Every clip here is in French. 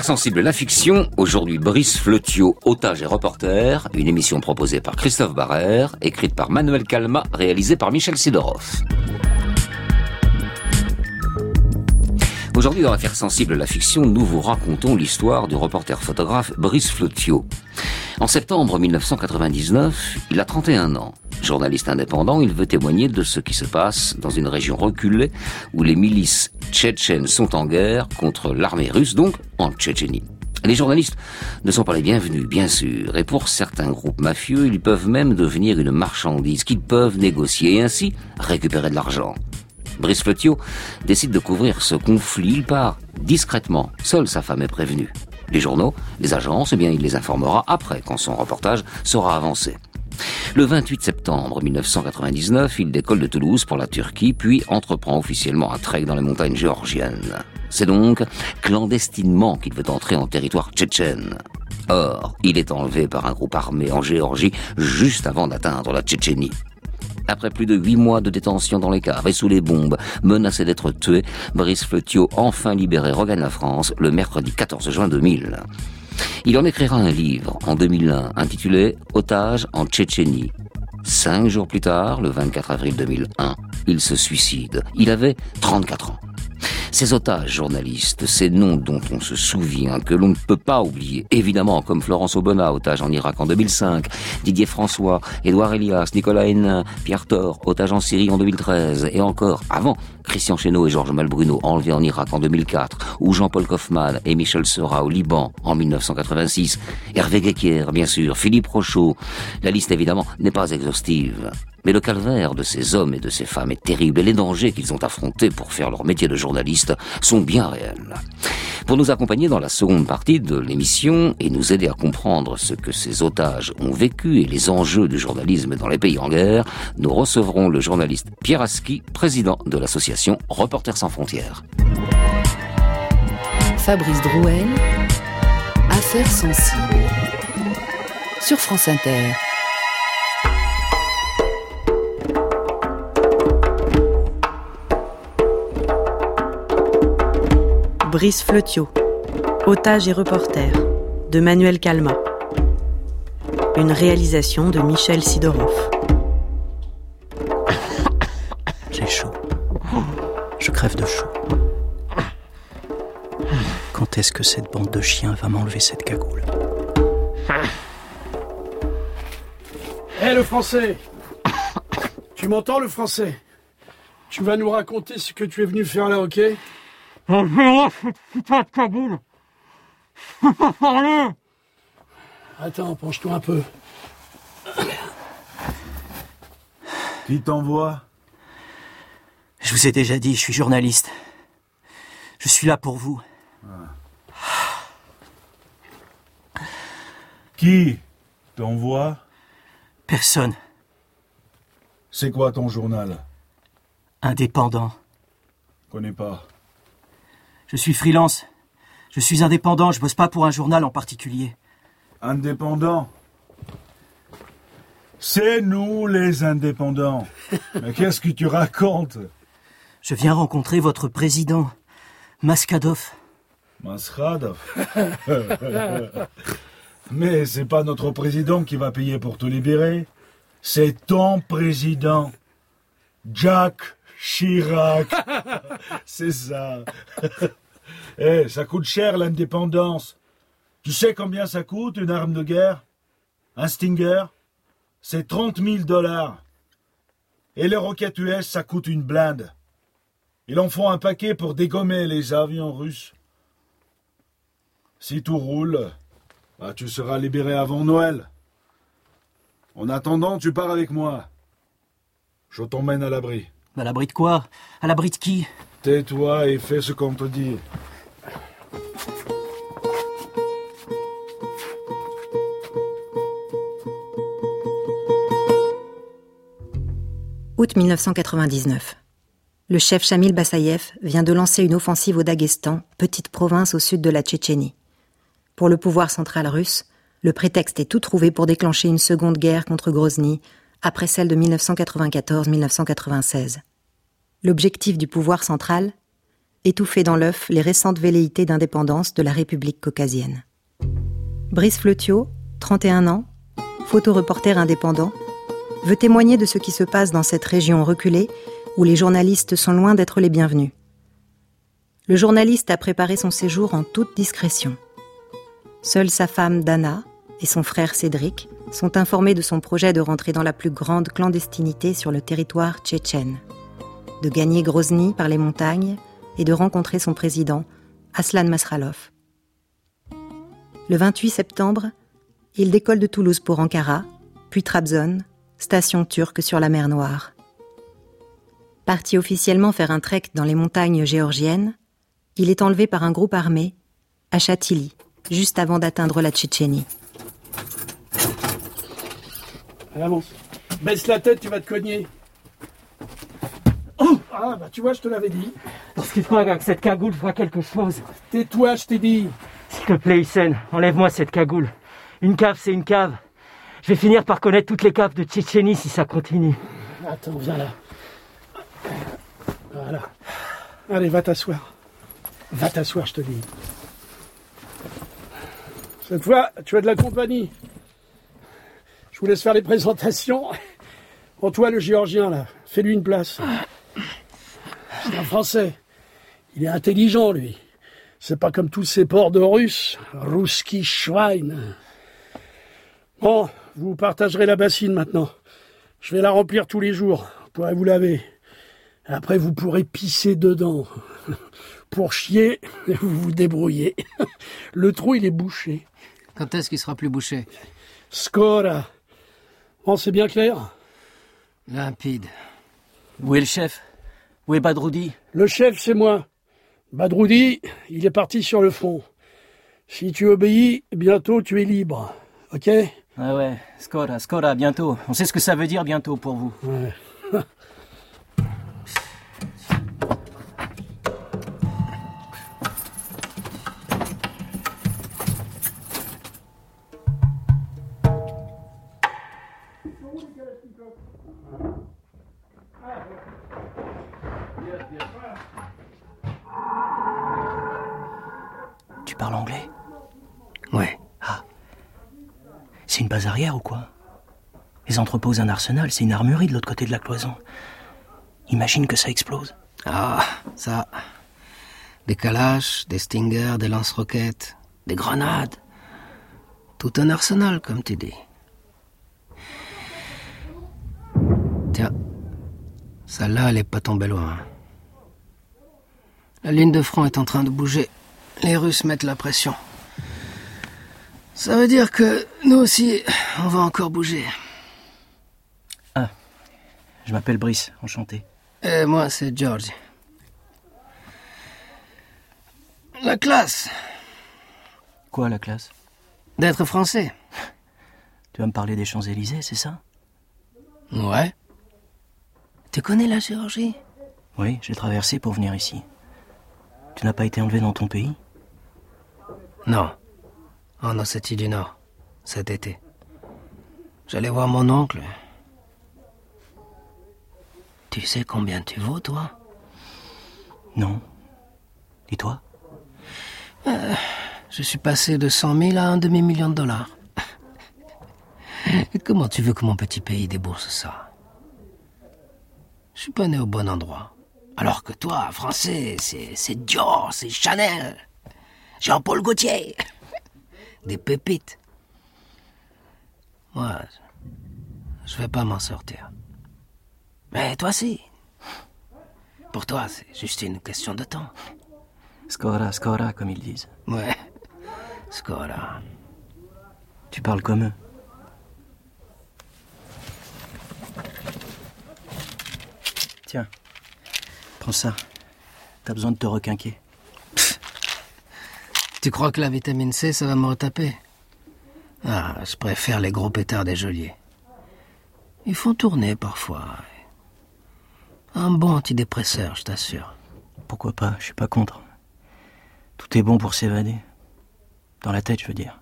sensible la fiction, aujourd'hui Brice Fletiau, otage et reporter, une émission proposée par Christophe Barrère, écrite par Manuel Calma, réalisée par Michel Sidorov. Aujourd'hui, dans l'affaire sensible la fiction, nous vous racontons l'histoire du reporter-photographe Brice Fletiau. En septembre 1999, il a 31 ans. Journaliste indépendant, il veut témoigner de ce qui se passe dans une région reculée où les milices tchétchènes sont en guerre contre l'armée russe, donc en Tchétchénie. Les journalistes ne sont pas les bienvenus, bien sûr, et pour certains groupes mafieux, ils peuvent même devenir une marchandise qu'ils peuvent négocier et ainsi récupérer de l'argent. Brice Fletiau décide de couvrir ce conflit. Il part discrètement. Seule sa femme est prévenue. Les journaux, les agences, eh bien, il les informera après, quand son reportage sera avancé. Le 28 septembre 1999, il décolle de Toulouse pour la Turquie, puis entreprend officiellement un trek dans les montagnes géorgiennes. C'est donc clandestinement qu'il veut entrer en territoire tchétchène. Or, il est enlevé par un groupe armé en Géorgie juste avant d'atteindre la Tchétchénie. Après plus de 8 mois de détention dans les caves et sous les bombes, menacé d'être tué, Brice Fletiau, enfin libéré, regagne la France le mercredi 14 juin 2000. Il en écrira un livre en 2001 intitulé « Otage en Tchétchénie ». 5 jours plus tard, le 24 avril 2001, il se suicide. Il avait 34 ans. Ces otages journalistes, ces noms dont on se souvient, que l'on ne peut pas oublier, évidemment, comme Florence Aubenas, otage en Irak en 2005, Didier François, Édouard Elias, Nicolas Hénin, Pierre Thor, otage en Syrie en 2013, et encore, avant, Christian Chesneau et Georges Malbruno, enlevés en Irak en 2004, ou Jean-Paul Kaufmann et Michel Seurat au Liban en 1986, Hervé Guéquier, bien sûr, Philippe Rochaud. La liste, évidemment, n'est pas exhaustive. Mais le calvaire de ces hommes et de ces femmes est terrible et les dangers qu'ils ont affrontés pour faire leur métier de journaliste sont bien réels. Pour nous accompagner dans la seconde partie de l'émission et nous aider à comprendre ce que ces otages ont vécu et les enjeux du journalisme dans les pays en guerre, nous recevrons le journaliste Pierre Aski, président de l'association Reporters sans frontières. Fabrice Drouel, Affaires sensibles, sur France Inter. Brice Fletiau, otage et reporter, de Manuel Calma. Une réalisation de Michel Sidorov. J'ai chaud. Je crève de chaud. Quand est-ce que cette bande de chiens va m'enlever cette cagoule ? Hé, le français! Tu m'entends, le français? Tu vas nous raconter ce que tu es venu faire là, ok? Putain de cagoule. Je peux pas parler. Attends, penche-toi un peu. Qui t'envoie? Je vous ai déjà dit, je suis journaliste. Je suis là pour vous. Qui t'envoie? Personne. C'est quoi ton journal? Indépendant. Connais pas. Je suis freelance. Je suis indépendant, je bosse pas pour un journal en particulier. Indépendant? C'est nous les indépendants. Mais qu'est-ce que tu racontes? Je viens rencontrer votre président, Maskadov. Maskadov? Mais c'est pas notre président qui va payer pour te libérer. C'est ton président. Jacques Chirac. C'est ça. Ça coûte cher l'indépendance. Tu sais combien ça coûte une arme de guerre? Un Stinger? C'est 30 000 $. Et les roquettes US, ça coûte une blinde. Ils en font un paquet pour dégommer les avions russes. Si tout roule, tu seras libéré avant Noël. En attendant, tu pars avec moi. Je t'emmène à l'abri. À l'abri de quoi? À l'abri de qui? Tais-toi et fais ce qu'on te dit. Août 1999. Le chef Shamil Bassayev vient de lancer une offensive au Daghestan, petite province au sud de la Tchétchénie. Pour le pouvoir central russe, le prétexte est tout trouvé pour déclencher une seconde guerre contre Grozny, après celle de 1994-1996. L'objectif du pouvoir central, étouffer dans l'œuf les récentes velléités d'indépendance de la République caucasienne. Brice Flotiot, 31 ans, photoreporter indépendant, veut témoigner de ce qui se passe dans cette région reculée où les journalistes sont loin d'être les bienvenus. Le journaliste a préparé son séjour en toute discrétion. Seule sa femme Dana et son frère Cédric sont informés de son projet de rentrer dans la plus grande clandestinité sur le territoire tchétchène, de gagner Grozny par les montagnes et de rencontrer son président, Aslan Masralov. Le 28 septembre, il décolle de Toulouse pour Ankara, puis Trabzon, station turque sur la mer Noire. Parti officiellement faire un trek dans les montagnes géorgiennes, il est enlevé par un groupe armé à Chatili, juste avant d'atteindre la Tchétchénie. Allez, avance. Baisse la tête, tu vas te cogner. Oh, ah, bah tu vois, je te l'avais dit. Excuse-moi, gars, que cette cagoule fera quelque chose. Tais-toi, je t'ai dit. S'il te plaît, Hissène, enlève-moi cette cagoule. Une cave, c'est une cave. Je vais finir par connaître toutes les caves de Tchétchénie si ça continue. Attends, viens là. Voilà. Allez, va t'asseoir. Va t'asseoir, je te dis. Cette fois, tu as de la compagnie. Je vous laisse faire les présentations. En toi, le géorgien, là, fais-lui une place. C'est un Français. Il est intelligent, lui. C'est pas comme tous ces porcs de Russes. Ruski Schwein. Bon, vous partagerez la bassine maintenant. Je vais la remplir tous les jours. Vous pourrez vous laver. Après, vous pourrez pisser dedans. Pour chier, vous vous débrouillez. Le trou, il est bouché. Quand est-ce qu'il sera plus bouché? Skora. Bon, c'est bien clair? Limpide. Où est le chef? Où est Badroudi? Le chef, c'est moi. Badroudi, il est parti sur le front. Si tu obéis, bientôt tu es libre. Ok? Ah ouais, Skora, bientôt. On sait ce que ça veut dire bientôt pour vous. Ouais. Tu parles anglais? Ouais. Ah. C'est une base arrière ou quoi? Les entrepôts, un arsenal, c'est une armurerie de l'autre côté de la cloison. Imagine que ça explose. Ah, ça. Des calaches, des stingers, des lance-roquettes, des grenades. Tout un arsenal, comme tu dis. Tiens, celle-là, elle est pas tombée loin. La ligne de front est en train de bouger. Les Russes mettent la pression. Ça veut dire que nous aussi, on va encore bouger. Ah, je m'appelle Brice, enchanté. Et moi, c'est George. La classe. Quoi, la classe? D'être français. Tu vas me parler des Champs-Élysées, c'est ça? Ouais. Tu connais la Géorgie? Oui, j'ai traversé pour venir ici. Tu n'as pas été enlevé dans ton pays? Non. En Ossétie du Nord, cet été. J'allais voir mon oncle. Tu sais combien tu vaux, toi? Non. Et toi? Je suis passé de 100 000 à $1 demi-million. Et comment tu veux que mon petit pays débourse ça? Je suis pas né au bon endroit. Alors que toi, français, c'est Dior, c'est Chanel, Jean-Paul Gaultier. Des pépites. Moi, je vais pas m'en sortir. Mais toi, si. Pour toi, c'est juste une question de temps. Skora, comme ils disent. Ouais, Skora. Tu parles comme eux. Tiens, prends ça. T'as besoin de te requinquer. Tu crois que la vitamine C, ça va me retaper? Ah, je préfère les gros pétards des geôliers. Ils font tourner parfois. Un bon antidépresseur, je t'assure. Pourquoi pas, je suis pas contre. Tout est bon pour s'évader. Dans la tête, je veux dire.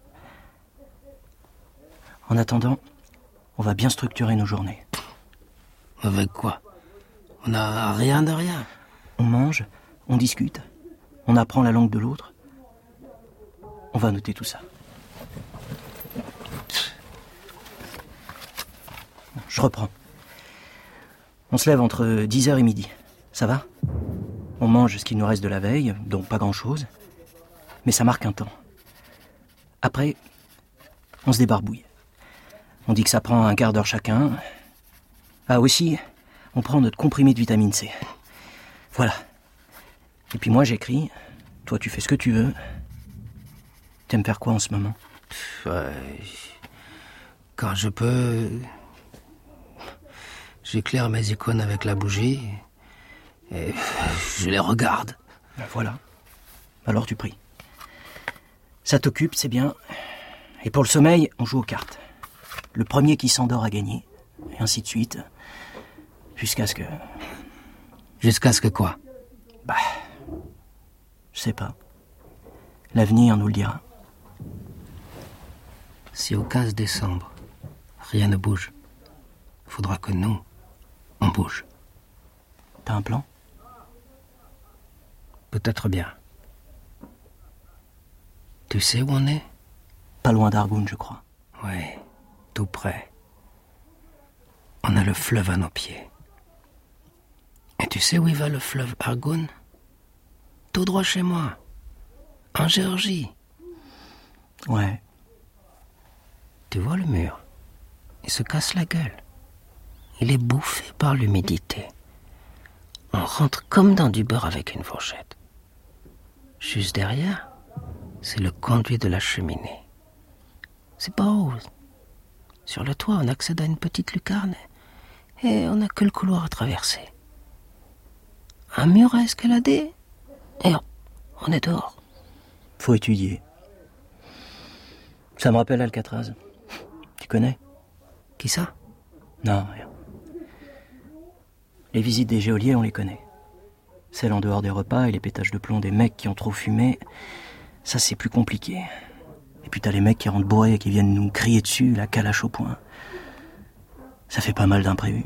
En attendant, on va bien structurer nos journées. Avec quoi? On n'a rien de rien. On mange, on discute. on apprend la langue de l'autre. On va noter tout ça. Je reprends. On se lève entre 10h et midi. Ça va ? On mange ce qu'il nous reste de la veille, donc pas grand-chose. Mais ça marque un temps. Après, on se débarbouille. On dit que ça prend un quart d'heure chacun. Ah aussi, on prend notre comprimé de vitamine C. Voilà. Et puis moi j'écris. Toi tu fais ce que tu veux. T'aimes faire quoi en ce moment ? Quand je peux... J'éclaire mes icônes avec la bougie et je les regarde. Ben voilà. Alors tu pries. Ça t'occupe, c'est bien. Et pour le sommeil, on joue aux cartes. Le premier qui s'endort a gagné. Et ainsi de suite. Jusqu'à ce que... Jusqu'à ce que quoi ? Je sais pas. L'avenir nous le dira. Si au 15 décembre, rien ne bouge, faudra que nous, on bouge. T'as un plan ? Peut-être bien. Tu sais où on est ? Pas loin d'Argoun, je crois. Oui, tout près. On a le fleuve à nos pieds. Et tu sais où il va le fleuve Argoun ? Tout droit chez moi. En Géorgie. Ouais. Tu vois le mur ? Il se casse la gueule. Il est bouffé par l'humidité. On rentre comme dans du beurre avec une fourchette. Juste derrière, c'est le conduit de la cheminée. C'est pas haut. Sur le toit, on accède à une petite lucarne et on n'a que le couloir à traverser. Un mur à escalader et on est dehors. Faut étudier. Ça me rappelle Alcatraz. Tu connais ? Qui ça ? Non, rien. Les visites des geôliers, on les connaît. Celles en dehors des repas et les pétages de plomb des mecs qui ont trop fumé, ça c'est plus compliqué. Et puis t'as les mecs qui rentrent bourrés et qui viennent nous crier dessus, la calache au poing. Ça fait pas mal d'imprévus.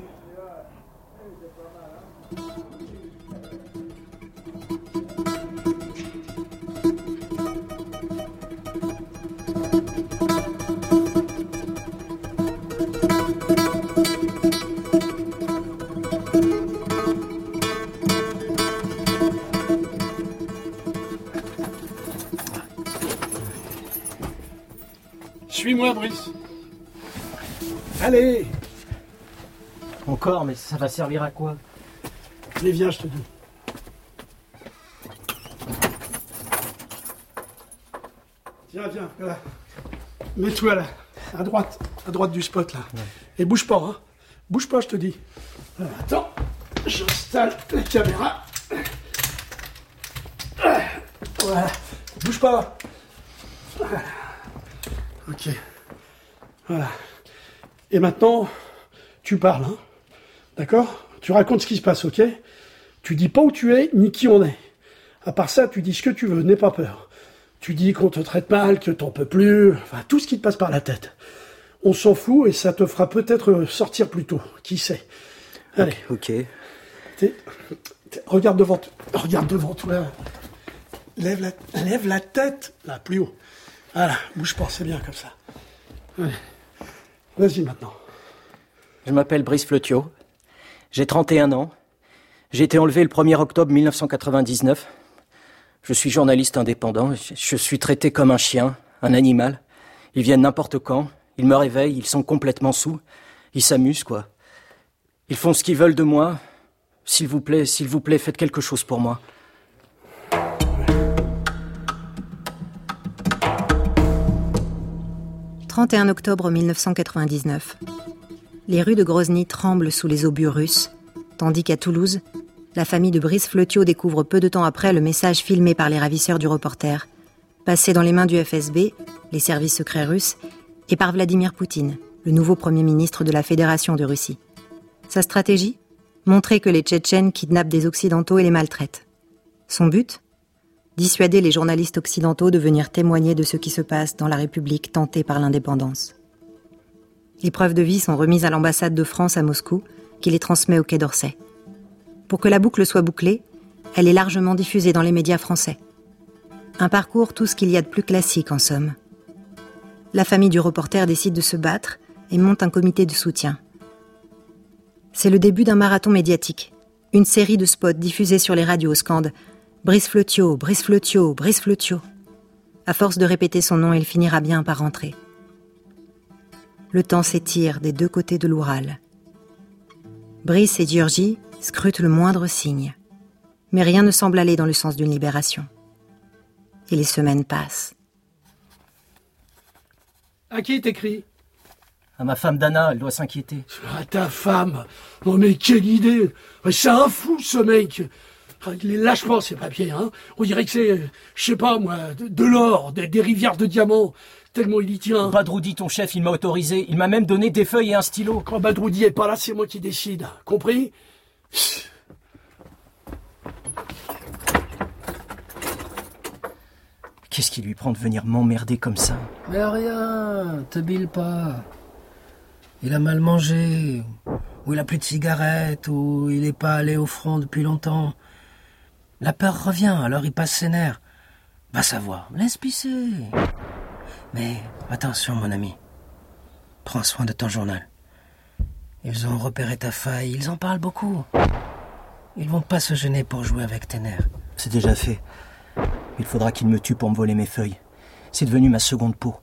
Suis-moi, Brice. Allez. Encore, mais ça va servir à quoi ? Allez, viens, je te dis. Viens, voilà. Mets-toi là, à droite du spot là. Ouais. Et bouge pas, hein. Bouge pas, je te dis. Alors, attends, j'installe la caméra. Voilà, bouge pas. Voilà. Ok. Voilà. Et maintenant, tu parles, hein. D'accord ? Tu racontes ce qui se passe, ok ? Tu dis pas où tu es, ni qui on est. À part ça, tu dis ce que tu veux, n'aie pas peur. Tu dis qu'on te traite mal, que t'en peux plus, enfin, tout ce qui te passe par la tête. On s'en fout et ça te fera peut-être sortir plus tôt, qui sait. Allez. Ok. Regarde devant toi. Lève la tête, là, plus haut. Voilà, bouge pas, c'est bien comme ça. Allez. Vas-y maintenant. Je m'appelle Brice Flottio. J'ai 31 ans. J'ai été enlevé le 1er octobre 1999. Je suis journaliste indépendant. Je suis traité comme un chien, un animal. Ils viennent n'importe quand. Ils me réveillent. Ils sont complètement saouls. Ils s'amusent, quoi. Ils font ce qu'ils veulent de moi. S'il vous plaît, faites quelque chose pour moi. « 31 octobre 1999. Les rues de Grozny tremblent sous les obus russes, tandis qu'à Toulouse, la famille de Brice Flottio découvre peu de temps après le message filmé par les ravisseurs du reporter, passé dans les mains du FSB, les services secrets russes, et par Vladimir Poutine, le nouveau Premier ministre de la Fédération de Russie. Sa stratégie ? Montrer que les Tchétchènes kidnappent des Occidentaux et les maltraitent. Son but ? Dissuader les journalistes occidentaux de venir témoigner de ce qui se passe dans la République tentée par l'indépendance. Les preuves de vie sont remises à l'ambassade de France à Moscou, qui les transmet au Quai d'Orsay. Pour que la boucle soit bouclée, elle est largement diffusée dans les médias français, Un parcours tout ce qu'il y a de plus classique en somme. La famille du reporter décide de se battre et monte un comité de soutien. C'est le début d'un marathon médiatique. Une série de spots diffusés sur les radios scandent « Brice Flotiot, Brice Flotiot, Brice Flotiot ». À force de répéter son nom, il finira bien par rentrer. Le temps s'étire des deux côtés de l'Oural. Brice et Giorgi scrutent le moindre signe. Mais rien ne semble aller dans le sens d'une libération. Et les semaines passent. À qui est écrit? À ma femme Dana, elle doit s'inquiéter. À ta femme. Non mais quelle idée. C'est un fou ce mec. Il est lâchement ces papiers. Hein. On dirait que c'est, je sais pas moi, de l'or, des rivières de diamants. Tellement il y tient. Badroudi, ton chef, il m'a autorisé. Il m'a même donné des feuilles et un stylo. Quand Badroudi est pas là, c'est moi qui décide. Compris? Qu'est-ce qui lui prend de venir m'emmerder comme ça? Mais rien, te bile pas. Il a mal mangé, ou il a plus de cigarettes, ou il n'est pas allé au front depuis longtemps. La peur revient, alors il passe ses nerfs. Va savoir, laisse pisser. Mais attention mon ami, prends soin de ton journal. Ils ont repéré ta faille, ils en parlent beaucoup. Ils vont pas se gêner pour jouer avec tes nerfs. C'est déjà fait. Il faudra qu'il me tue pour me voler mes feuilles. C'est devenu ma seconde peau.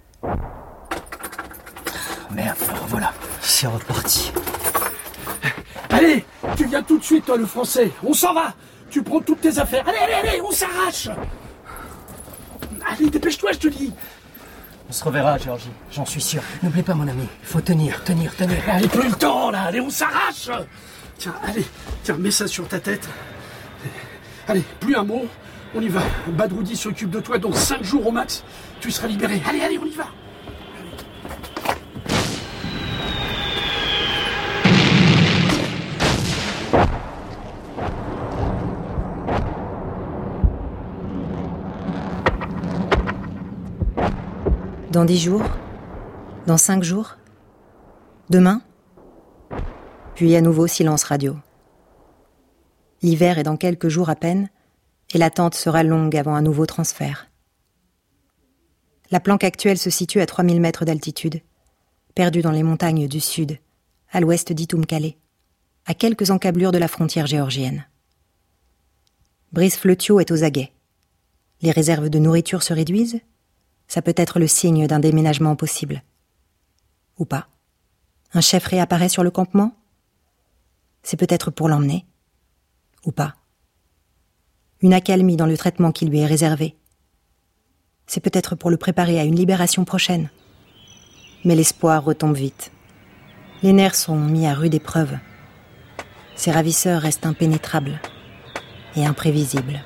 Merde, alors voilà. C'est reparti. Allez, tu viens tout de suite, toi, le français. On s'en va. Tu prends toutes tes affaires. Allez, on s'arrache. Allez, dépêche-toi, je te dis. On se reverra, Giorgi, j'en suis sûr. N'oublie pas, mon ami, il faut tenir. Allez, plus le temps, là. Allez, on s'arrache. Tiens, allez, mets ça sur ta tête. Allez, plus un mot. On y va. Badroudi s'occupe de toi, dans 5 jours au max. Tu seras libéré. Allez, on y va. Dans 10 jours? Dans 5 jours? Demain? Puis à nouveau silence radio. L'hiver est dans quelques jours à peine, et l'attente sera longue avant un nouveau transfert. La planque actuelle se situe à 3000 mètres d'altitude, perdue dans les montagnes du sud, à l'ouest d'Itoumkalé, à quelques encablures de la frontière géorgienne. Brice Flotiot est aux aguets. Les réserves de nourriture se réduisent? Ça peut être le signe d'un déménagement possible. Ou pas. Un chef réapparaît sur le campement? C'est peut-être pour l'emmener. Ou pas. Une accalmie dans le traitement qui lui est réservé. C'est peut-être pour le préparer à une libération prochaine. Mais l'espoir retombe vite. Les nerfs sont mis à rude épreuve. Ces ravisseurs restent impénétrables et imprévisibles.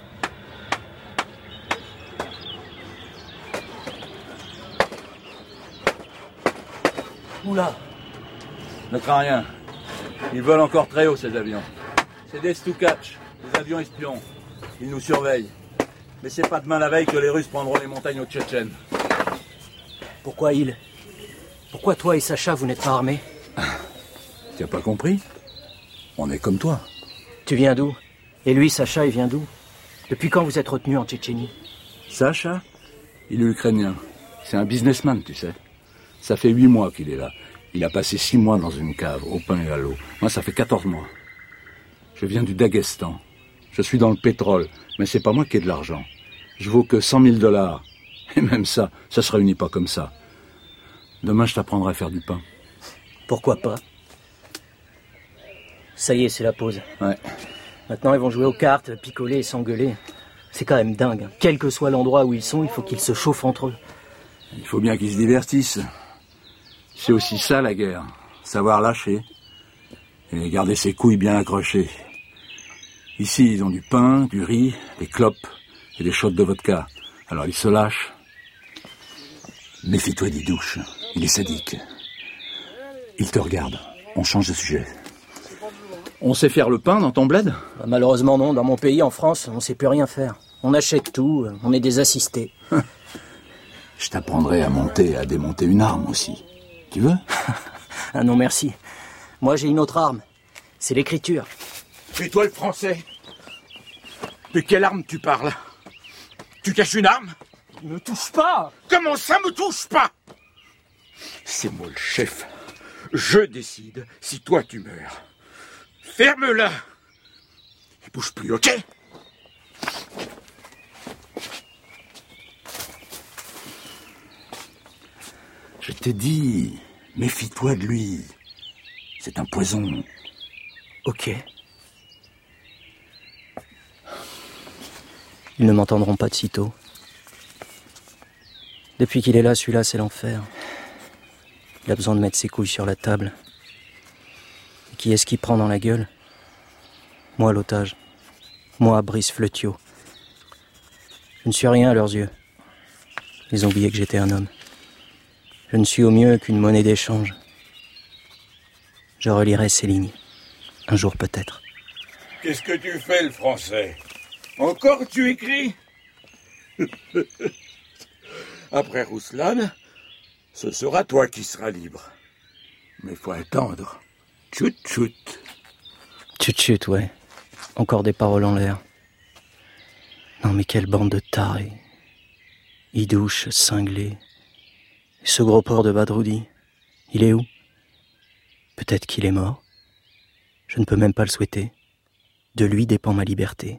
Oula! Ne crains rien. Ils volent encore très haut, ces avions. C'est des Stukac, des avions espions. Ils nous surveillent. Mais c'est pas demain la veille que les Russes prendront les montagnes aux Tchétchènes. Pourquoi il? Pourquoi toi et Sacha, vous n'êtes pas armés? Tu as pas compris? On est comme toi. Tu viens d'où? Et lui, Sacha, il vient d'où? Depuis quand vous êtes retenu en Tchétchénie? Sacha, il est ukrainien. C'est un businessman, tu sais. Ça fait 8 mois qu'il est là. Il a passé 6 mois dans une cave, au pain et à l'eau. Moi, ça fait 14 mois. Je viens du Daghestan. Je suis dans le pétrole, mais c'est pas moi qui ai de l'argent. Je vaux que $100 000. Et même ça se réunit pas comme ça. Demain, je t'apprendrai à faire du pain. Pourquoi pas? Ça y est, c'est la pause. Ouais. Maintenant, ils vont jouer aux cartes, picoler et s'engueuler. C'est quand même dingue. Quel que soit l'endroit où ils sont, il faut qu'ils se chauffent entre eux. Il faut bien qu'ils se divertissent. C'est aussi ça, la guerre. Savoir lâcher. Et garder ses couilles bien accrochées. Ici, ils ont du pain, du riz, des clopes et des shots de vodka. Alors, ils se lâchent. Méfie-toi des douches. Il est sadique. Il te regarde. On change de sujet. On sait faire le pain dans ton bled? Malheureusement non, dans mon pays, en France, on sait plus rien faire. On achète tout, on est des assistés. Je t'apprendrai à monter et à démonter une arme aussi. Tu veux? Ah non, merci. Moi, j'ai une autre arme. C'est l'écriture. Et toi, le français? De quelle arme tu parles? Tu caches une arme? Ne me touche pas! Comment ça me touche pas? C'est moi le chef. Je décide si toi tu meurs. Ferme-la! Et bouge plus, ok? Je t'ai dit, méfie-toi de lui. C'est un poison. Ok. Ils ne m'entendront pas de sitôt. Depuis qu'il est là, celui-là, c'est l'enfer. Il a besoin de mettre ses couilles sur la table. Et qui est-ce qui prend dans la gueule? Moi, l'otage. Moi, Brice Fleutiot. Je ne suis rien à leurs yeux. Ils ont oublié que j'étais un homme. Je ne suis au mieux qu'une monnaie d'échange. Je relirai ces lignes. Un jour peut-être. Qu'est-ce que tu fais, le français? Encore tu écris? Après Rouslan, ce sera toi qui seras libre. Mais faut attendre. Tchout tchout. Tchut tchut, ouais. Encore des paroles en l'air. Non mais quelle bande de tarés. Idouche, cinglé. Et ce gros porc de Badroudi, il est où? Peut-être qu'il est mort. Je ne peux même pas le souhaiter. De lui dépend ma liberté.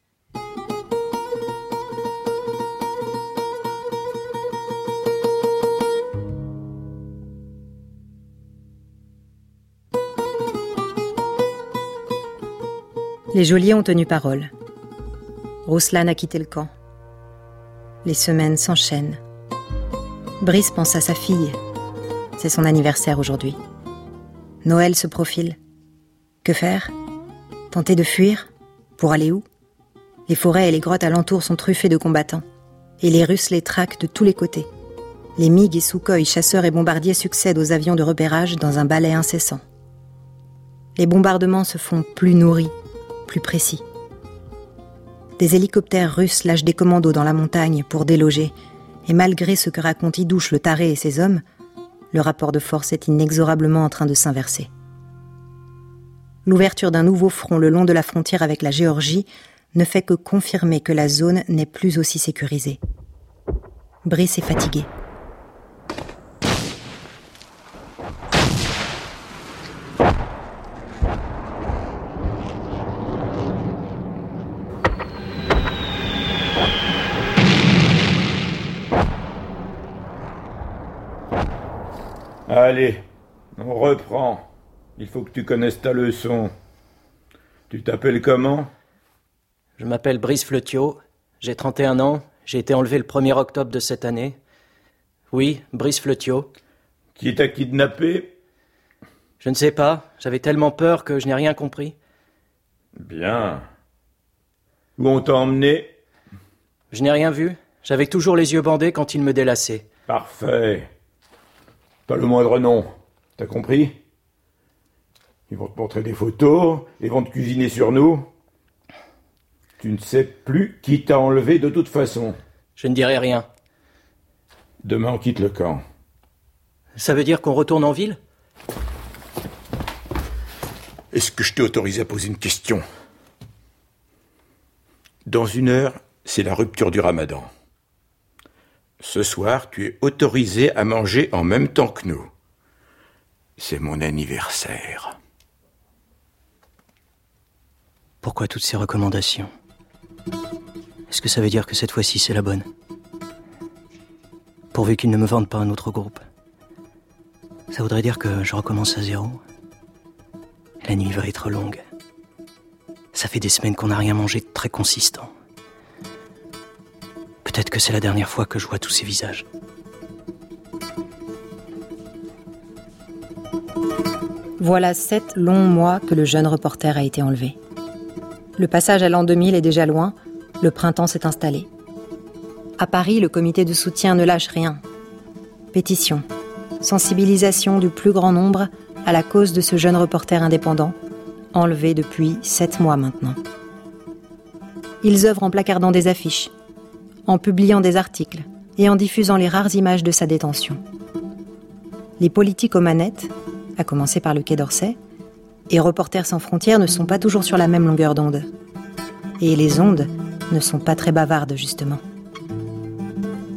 Les geôliers ont tenu parole. Rouslan a quitté le camp. Les semaines s'enchaînent. Brice pense à sa fille. C'est son anniversaire aujourd'hui. Noël se profile. Que faire? Tenter de fuir? Pour aller où? Les forêts et les grottes alentours sont truffées de combattants. Et les Russes les traquent de tous les côtés. Les MiG et Sukhoi, chasseurs et bombardiers succèdent aux avions de repérage dans un balai incessant. Les bombardements se font plus nourris, plus précis. Des hélicoptères russes lâchent des commandos dans la montagne pour déloger. Et malgré ce que racontent Idouche le taré et ses hommes, le rapport de force est inexorablement en train de s'inverser. L'ouverture d'un nouveau front le long de la frontière avec la Géorgie ne fait que confirmer que la zone n'est plus aussi sécurisée. Brice est fatigué. Allez, on reprend. Il faut que tu connaisses ta leçon. Tu t'appelles comment? Je m'appelle Brice Fleutiot, j'ai 31 ans, j'ai été enlevé le 1er octobre de cette année. Oui, Brice Fleutiot. Qui t'a kidnappé? Je ne sais pas, j'avais tellement peur que je n'ai rien compris. Bien. Où on t'a emmené? Je n'ai rien vu, j'avais toujours les yeux bandés quand ils me délassaient. Parfait. Pas le moindre nom, t'as compris? Ils vont te montrer des photos, ils vont te cuisiner sur nous. Tu ne sais plus qui t'a enlevé de toute façon. Je ne dirai rien. Demain, on quitte le camp. Ça veut dire qu'on retourne en ville? Est-ce que je t'ai autorisé à poser une question? Dans 1 heure, c'est la rupture du ramadan. Ce soir, tu es autorisé à manger en même temps que nous. C'est mon anniversaire. Pourquoi toutes ces recommandations? Est-ce que ça veut dire que cette fois-ci c'est la bonne? Pourvu qu'ils ne me vendent pas un autre groupe. Ça voudrait dire que je recommence à zéro. La nuit va être longue. Ça fait des semaines qu'on n'a rien mangé de très consistant. Peut-être que c'est la dernière fois que je vois tous ces visages. Voilà 7 longs mois que le jeune reporter a été enlevé. Le passage à l'an 2000 est déjà loin, le printemps s'est installé. À Paris, le comité de soutien ne lâche rien. Pétition, sensibilisation du plus grand nombre à la cause de ce jeune reporter indépendant, enlevé depuis 7 mois maintenant. Ils œuvrent en placardant des affiches, en publiant des articles et en diffusant les rares images de sa détention. Les politiques aux manettes, à commencer par le Quai d'Orsay, et Reporters sans frontières ne sont pas toujours sur la même longueur d'onde. Et les ondes ne sont pas très bavardes, justement.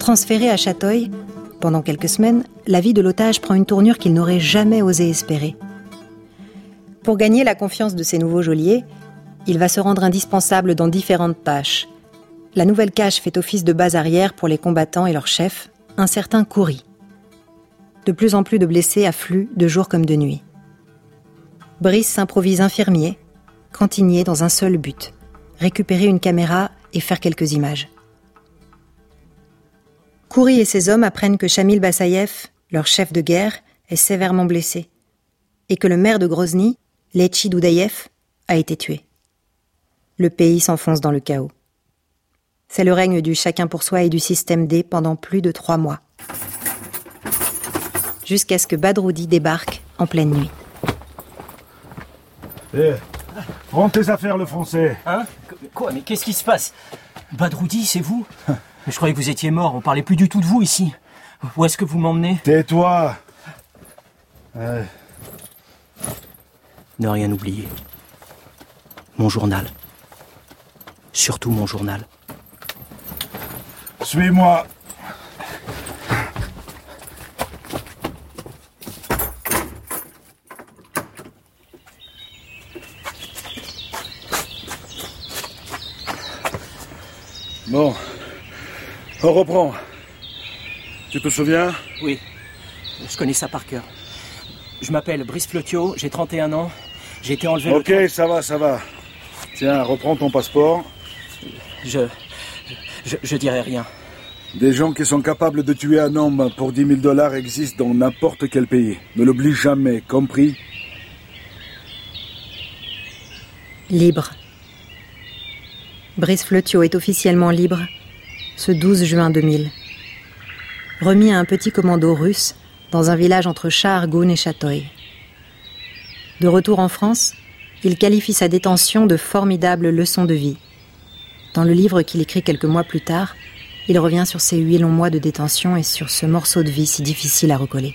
Transféré à Châteauille, pendant quelques semaines, la vie de l'otage prend une tournure qu'il n'aurait jamais osé espérer. Pour gagner la confiance de ses nouveaux geôliers, il va se rendre indispensable dans différentes tâches. La nouvelle cage fait office de base arrière pour les combattants et leur chef, un certain Khoury. De plus en plus de blessés affluent de jour comme de nuit. Brice s'improvise infirmier, cantinier dans un seul but, récupérer une caméra et faire quelques images. Khoury et ses hommes apprennent que Chamil Bassaïev, leur chef de guerre, est sévèrement blessé et que le maire de Grozny, Lechi Doudaïev, a été tué. Le pays s'enfonce dans le chaos. C'est le règne du chacun pour soi et du système D pendant plus de 3 mois. Jusqu'à ce que Badroudi débarque en pleine nuit. Prends tes affaires, le français. Hein ? Quoi ? Mais qu'est-ce qui se passe ? Badroudi, c'est vous ? Je croyais que vous étiez mort, on parlait plus du tout de vous ici. Où est-ce que vous m'emmenez ? Tais-toi. Ne rien oublier. Mon journal. Surtout mon journal. Suis-moi. Bon, on reprend. Tu te souviens ? Oui, je connais ça par cœur. Je m'appelle Brice Flottio, j'ai 31 ans. J'ai été enlevé... Ok, ça va. Tiens, reprends ton passeport. Je dirai rien. Des gens qui sont capables de tuer un homme pour $10,000 existent dans n'importe quel pays. Ne l'oublie jamais, compris ? Libre. Brice Flottio est officiellement libre ce 12 juin 2000. Remis à un petit commando russe dans un village entre Char-Goun et Châteauille. De retour en France, il qualifie sa détention de formidable leçon de vie. Dans le livre qu'il écrit quelques mois plus tard, il revient sur ces 8 longs mois de détention et sur ce morceau de vie si difficile à recoller.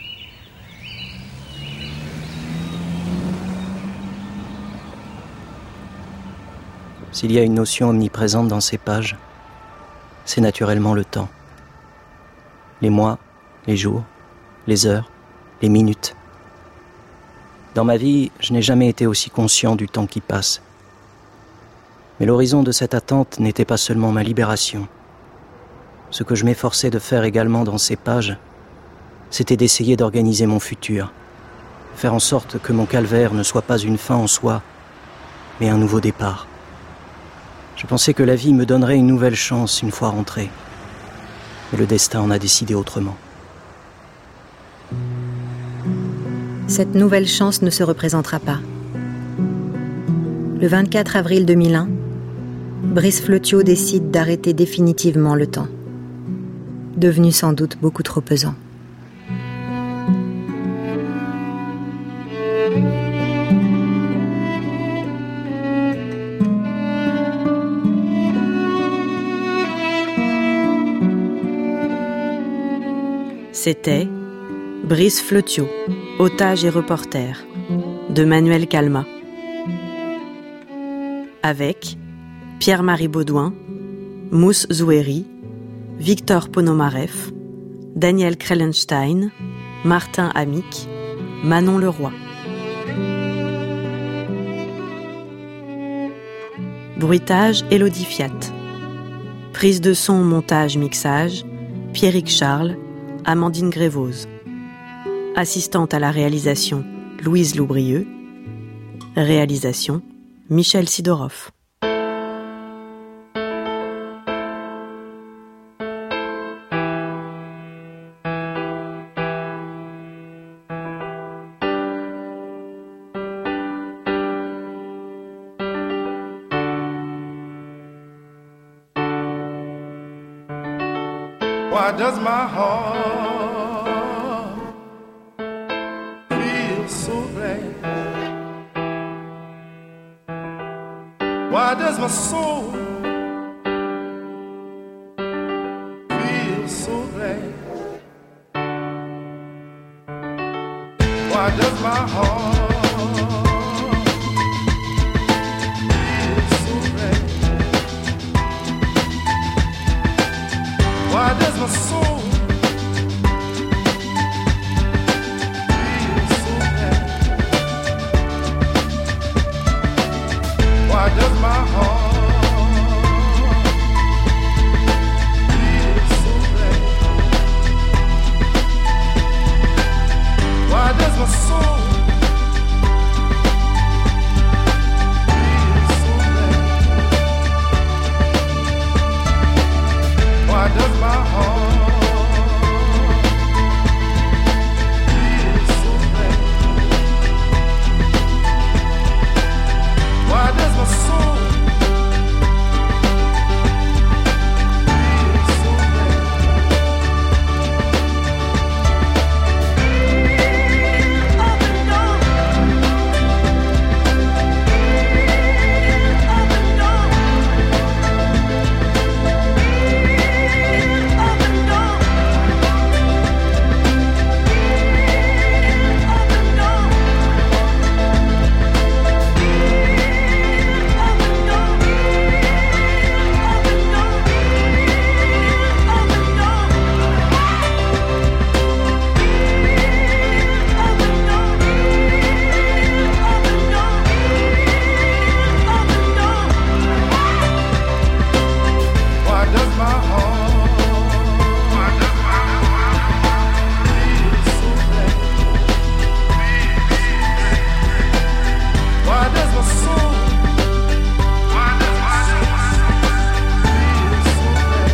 S'il y a une notion omniprésente dans ces pages, c'est naturellement le temps. Les mois, les jours, les heures, les minutes. Dans ma vie, je n'ai jamais été aussi conscient du temps qui passe. Mais l'horizon de cette attente n'était pas seulement ma libération. Ce que je m'efforçais de faire également dans ces pages, c'était d'essayer d'organiser mon futur, faire en sorte que mon calvaire ne soit pas une fin en soi, mais un nouveau départ. Je pensais que la vie me donnerait une nouvelle chance une fois rentré. Mais le destin en a décidé autrement. Cette nouvelle chance ne se représentera pas. Le 24 avril 2001, Brice Flottio décide d'arrêter définitivement le temps. Devenu sans doute beaucoup trop pesant. C'était Brice Flottio, otage et reporter, de Manuel Calma. Avec Pierre-Marie Baudouin, Mousse Zouhéry, Victor Ponomareff, Daniel Krellenstein, Martin Amick, Manon Leroy. Bruitage Élodie Fiat. Prise de son, montage, mixage, Pierrick Charles, Amandine Grévoz. Assistante à la réalisation, Louise Loubrieux. Réalisation, Michel Sidorov. Why does my heart feel so glad? Why does my soul feel so glad? Why does my heart Why does my soul feel so bad? Why does my heart feel so bad? Why does my soul feel so bad? Why does my heart feel so bad? Why does my soul feel so bad? Up and down, up and down, up and down, up and down. Why does my heart feel so bad? Why does my soul feel so bad?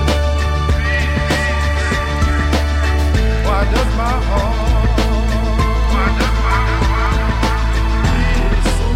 Why does my heart feel so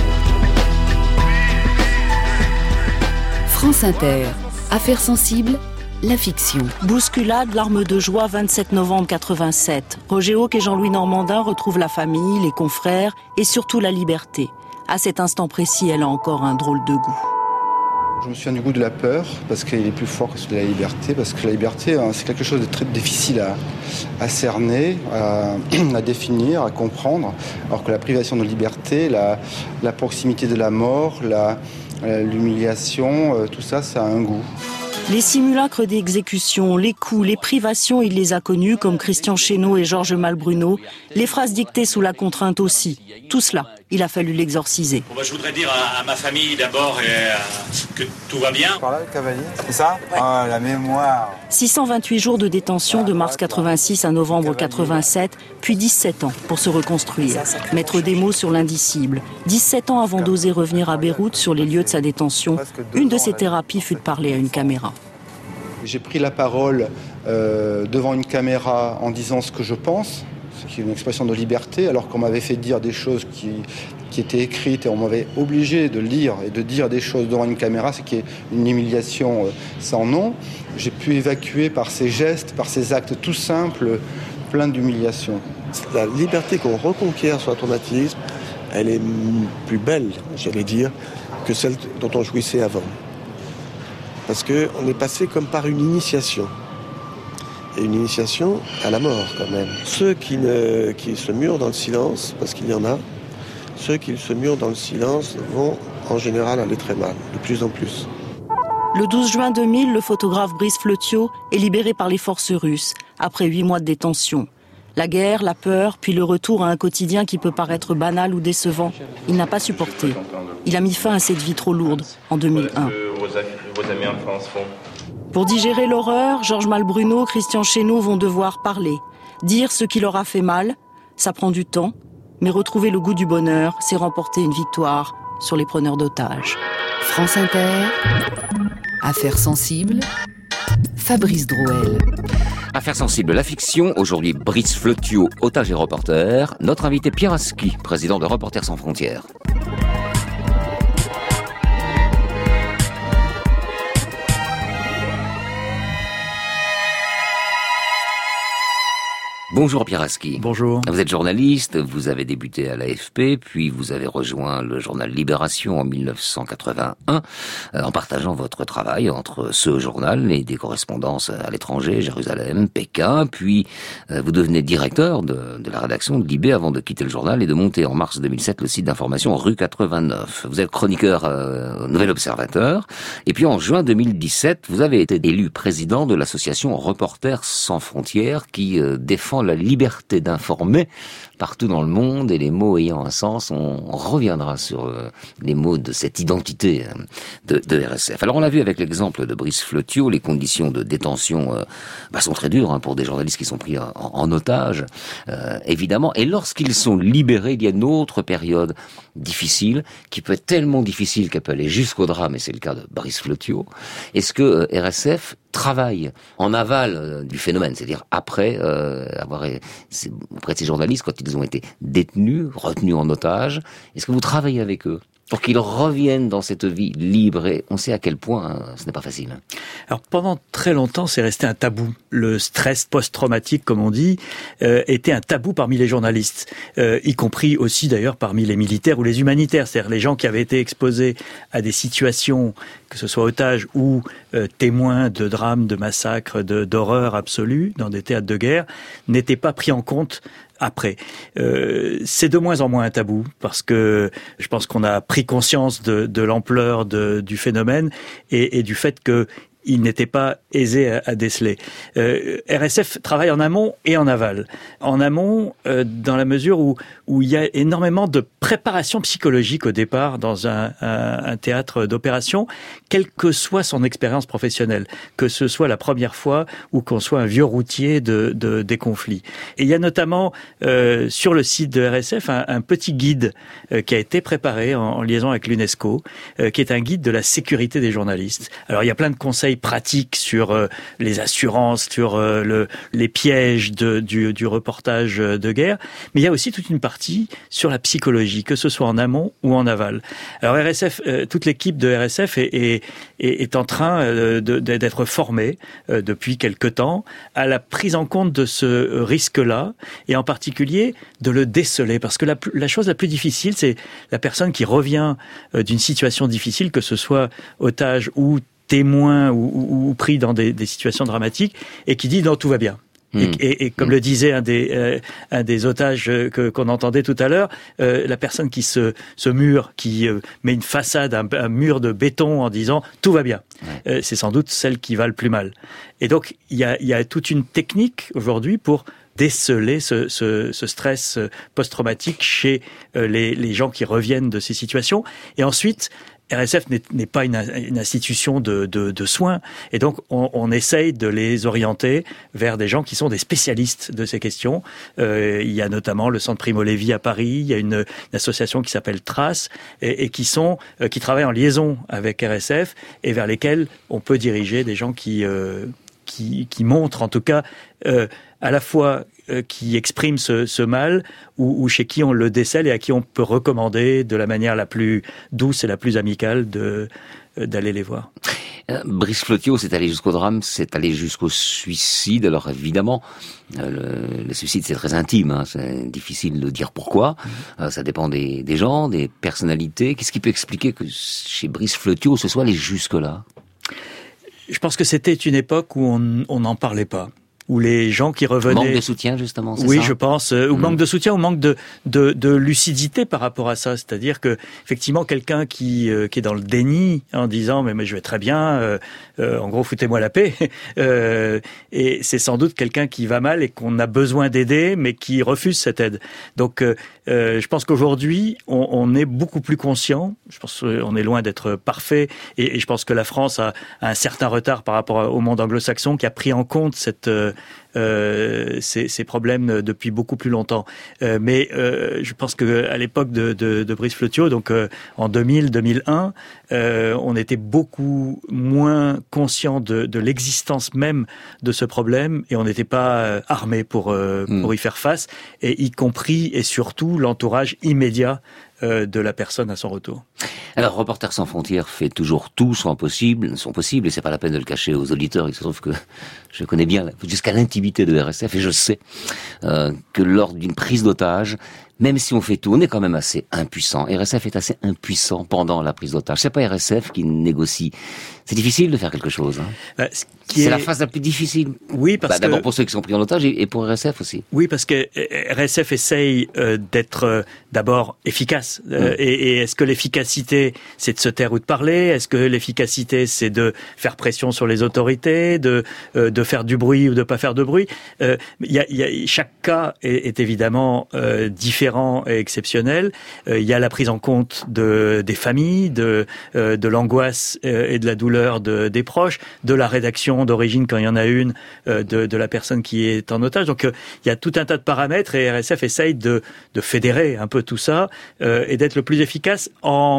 bad? France Inter. Affaires sensibles, la fiction. Bousculade, larmes de joie, 27 novembre 87. Roger Hawk et Jean-Louis Normandin retrouvent la famille, les confrères et surtout la liberté. À cet instant précis, elle a encore un drôle de goût. Je me souviens du goût de la peur, parce qu'il est plus fort que celui de la liberté, parce que la liberté, c'est quelque chose de très difficile à cerner, à définir, à comprendre, alors que la privation de liberté, la proximité de la mort, l'humiliation, tout ça, ça a un goût. Les simulacres d'exécution, les coups, les privations, il les a connus, comme Christian Chesneau et Georges Malbruno. Les phrases dictées sous la contrainte aussi. Tout cela, il a fallu l'exorciser. Bon, je voudrais dire à ma famille d'abord que tout va bien. Par là, le cavalier, c'est ça ? Ah, la mémoire. 628 jours de détention de mars 86 à novembre 87, puis 17 ans pour se reconstruire. Mettre des mots sur l'indicible. 17 ans avant d'oser revenir à Beyrouth sur les lieux de sa détention, une de ses thérapies fut de parler à une caméra. J'ai pris la parole devant une caméra en disant ce que je pense, ce qui est une expression de liberté, alors qu'on m'avait fait dire des choses qui étaient écrites et on m'avait obligé de lire et de dire des choses devant une caméra, ce qui est une humiliation sans nom. J'ai pu évacuer par ces gestes, par ces actes tout simples, plein d'humiliation. La liberté qu'on reconquiert sur le traumatisme, elle est plus belle, j'allais dire, que celle dont on jouissait avant. Parce qu'on est passé comme par une initiation. Et une initiation à la mort, quand même. Ceux qui se murent dans le silence, parce qu'il y en a, ceux qui se murent dans le silence vont en général aller très mal, de plus en plus. Le 12 juin 2000, le photographe Brice Flotio est libéré par les forces russes, après 8 mois de détention. La guerre, la peur, puis le retour à un quotidien qui peut paraître banal ou décevant, il n'a pas supporté. Il a mis fin à cette vie trop lourde en 2001. Vos amis en France font. Pour digérer l'horreur, Georges Malbruno, Christian Chesneau vont devoir parler, dire ce qui leur a fait mal. Ça prend du temps, mais retrouver le goût du bonheur, c'est remporter une victoire sur les preneurs d'otages. France Inter. Affaires sensibles. Fabrice Drouel. Affaires sensibles, la fiction. Aujourd'hui, Brice Flotio, otage et reporter. Notre invité Pierre Aski, président de Reporters sans frontières. Bonjour Pierre Aski. Bonjour. Vous êtes journaliste, vous avez débuté à l'AFP, puis vous avez rejoint le journal Libération en 1981, en partageant votre travail entre ce journal et des correspondances à l'étranger, Jérusalem, Pékin, puis vous devenez directeur de la rédaction de Libé avant de quitter le journal et de monter en mars 2007 le site d'information Rue 89. Vous êtes chroniqueur au Nouvel Observateur, et puis en juin 2017, vous avez été élu président de l'association Reporters sans frontières qui défend la liberté d'informer partout dans le monde, et les mots ayant un sens, on reviendra sur les mots de cette identité de RSF. Alors on l'a vu avec l'exemple de Brice Flotio, les conditions de détention sont très dures pour des journalistes qui sont pris en otage, évidemment, et lorsqu'ils sont libérés, il y a une autre période difficile, qui peut être tellement difficile qu'elle peut aller jusqu'au drame, et c'est le cas de Brice Flotio. Est-ce que RSF travaille en aval du phénomène, c'est-à-dire après avoir auprès de ces journalistes quand ils ont été détenus, retenus en otage, est-ce que vous travaillez avec eux pour qu'ils reviennent dans cette vie libre? Et on sait à quel point ce n'est pas facile. Alors pendant très longtemps, c'est resté un tabou. Le stress post-traumatique, comme on dit, était un tabou parmi les journalistes, y compris aussi d'ailleurs parmi les militaires ou les humanitaires, c'est-à-dire les gens qui avaient été exposés à des situations, que ce soit otages ou témoins de drames, de massacres, d'horreurs absolues dans des théâtres de guerre, n'étaient pas pris en compte après. C'est de moins en moins un tabou, parce que je pense qu'on a pris conscience de l'ampleur du phénomène et du fait que il n'était pas aisé à déceler. RSF travaille en amont et en aval. En amont, dans la mesure où il y a énormément de préparation psychologique au départ dans un théâtre d'opération, quelle que soit son expérience professionnelle, que ce soit la première fois ou qu'on soit un vieux routier des conflits. Et il y a notamment sur le site de RSF un petit guide qui a été préparé en liaison avec l'UNESCO, qui est un guide de la sécurité des journalistes. Alors il y a plein de conseils pratiques sur les assurances, sur les pièges du reportage de guerre, mais il y a aussi toute une partie sur la psychologie, que ce soit en amont ou en aval. Alors RSF, toute l'équipe de RSF est en train d'être formée depuis quelque temps à la prise en compte de ce risque-là, et en particulier de le déceler, parce que la chose la plus difficile, c'est la personne qui revient d'une situation difficile, que ce soit otage ou témoin ou pris dans des situations dramatiques, et qui dit non, tout va bien. Et comme le disait un des otages qu'on entendait tout à l'heure, la personne qui se mure, qui met une façade, un mur de béton en disant tout va bien, c'est sans doute celle qui va le plus mal. Et donc il y a toute une technique aujourd'hui pour déceler ce stress post-traumatique chez les gens qui reviennent de ces situations. Et ensuite, RSF n'est pas une institution de soins, et donc on essaye de les orienter vers des gens qui sont des spécialistes de ces questions. Il y a notamment le Centre Primo Levi à Paris, il y a une association qui s'appelle Trace, et qui travaillent en liaison avec RSF, et vers lesquels on peut diriger des gens qui montrent en tout cas à la fois qui expriment ce mal, ou chez qui on le décèle et à qui on peut recommander de la manière la plus douce et la plus amicale d'aller les voir. Brice Flotio, c'est allé jusqu'au drame, c'est allé jusqu'au suicide. Alors évidemment, le suicide c'est très intime, c'est difficile de dire pourquoi. Ça dépend des gens, des personnalités. Qu'est-ce qui peut expliquer que chez Brice Flotio ce soit allé jusque-là? Je pense que c'était une époque où on n'en parlait pas, où les gens qui revenaient... Manque de soutien, justement, c'est ça? Oui, je pense. Ou manque de soutien, ou manque de lucidité par rapport à ça. C'est-à-dire que, effectivement, quelqu'un qui est dans le déni, en disant « mais je vais très bien, en gros, foutez-moi la paix », et c'est sans doute quelqu'un qui va mal et qu'on a besoin d'aider, mais qui refuse cette aide. Donc, je pense qu'aujourd'hui, on est beaucoup plus conscient. Je pense qu'on est loin d'être parfait, et je pense que la France a un certain retard par rapport au monde anglo-saxon, qui a pris en compte ces problèmes depuis beaucoup plus longtemps. Mais je pense qu'à l'époque de Brice Flotio, donc en 2000-2001, on était beaucoup moins conscient de l'existence même de ce problème, et on n'était pas armé pour y faire face, et y compris et surtout l'entourage immédiat de la personne à son retour. Alors, Reporters sans frontières fait toujours tout son possible, et c'est pas la peine de le cacher aux auditeurs. Il se trouve que je connais bien jusqu'à l'intimité l'objectivité de RSF, et je sais que lors d'une prise d'otage, même si on fait tout, on est quand même assez impuissant. RSF est assez impuissant pendant la prise d'otage. C'est pas RSF qui négocie. C'est difficile de faire quelque chose. Hein. C'est la phase la plus difficile. Oui, parce que d'abord pour ceux qui sont pris en otage et pour RSF aussi. Oui, parce que RSF essaye d'être d'abord efficace. Et est-ce que l'efficacité, c'est de se taire ou de parler? Est-ce que l'efficacité, c'est de faire pression sur les autorités, de faire du bruit ou de pas faire de bruit? Chaque cas est évidemment différent et exceptionnel. Il y a la prise en compte des familles, de l'angoisse et de la douleur des proches, de la rédaction d'origine quand il y en a une, de la personne qui est en otage. Donc il y a tout un tas de paramètres et RSF essaye de fédérer un peu tout ça et d'être le plus efficace en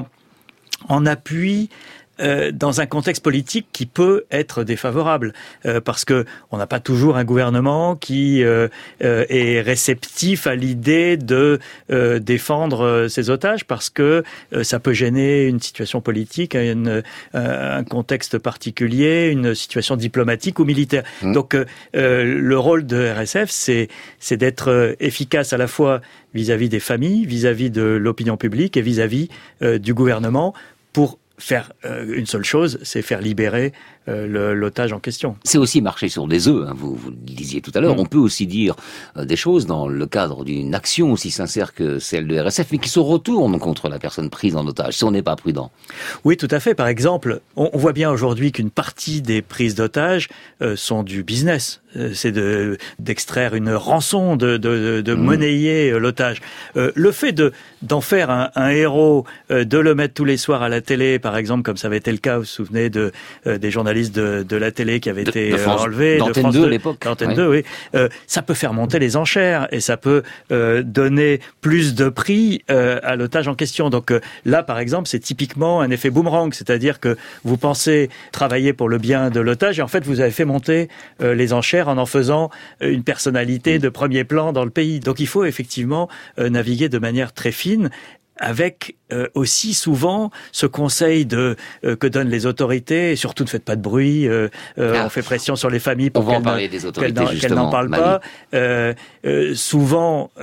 appui dans un contexte politique qui peut être défavorable, parce que on n'a pas toujours un gouvernement qui est réceptif à l'idée de défendre ses otages, parce que ça peut gêner une situation politique, un contexte particulier, une situation diplomatique ou militaire. Donc le rôle de RSF, c'est d'être efficace à la fois vis-à-vis des familles, vis-à-vis de l'opinion publique et vis-à-vis du gouvernement, pour faire une seule chose, c'est faire libérer l'otage en question. C'est aussi marcher sur des œufs, hein, vous le disiez tout à l'heure. On peut aussi dire des choses dans le cadre d'une action aussi sincère que celle de RSF, mais qui se retourne contre la personne prise en otage, si on n'est pas prudent. Oui, tout à fait. Par exemple, on voit bien aujourd'hui qu'une partie des prises d'otages sont du business. C'est d'extraire une rançon, de monnayer l'otage. Le fait d'en faire un héros, de le mettre tous les soirs à la télé, par exemple, comme ça avait été le cas, vous vous souvenez des journalistes de la télé qui avaient été enlevés, d'Antenne de France 2 à l'époque. D'Antenne 2, oui. Ça peut faire monter les enchères et ça peut donner plus de prix à l'otage en question. Donc là, par exemple, c'est typiquement un effet boomerang, c'est-à-dire que vous pensez travailler pour le bien de l'otage et en fait, vous avez fait monter les enchères en faisant une personnalité de premier plan dans le pays. Donc il faut effectivement naviguer de manière très fine, avec aussi souvent ce conseil que donnent les autorités, et surtout ne faites pas de bruit, on fait pression sur les familles pour qu'elles n'en parlent pas. Souvent,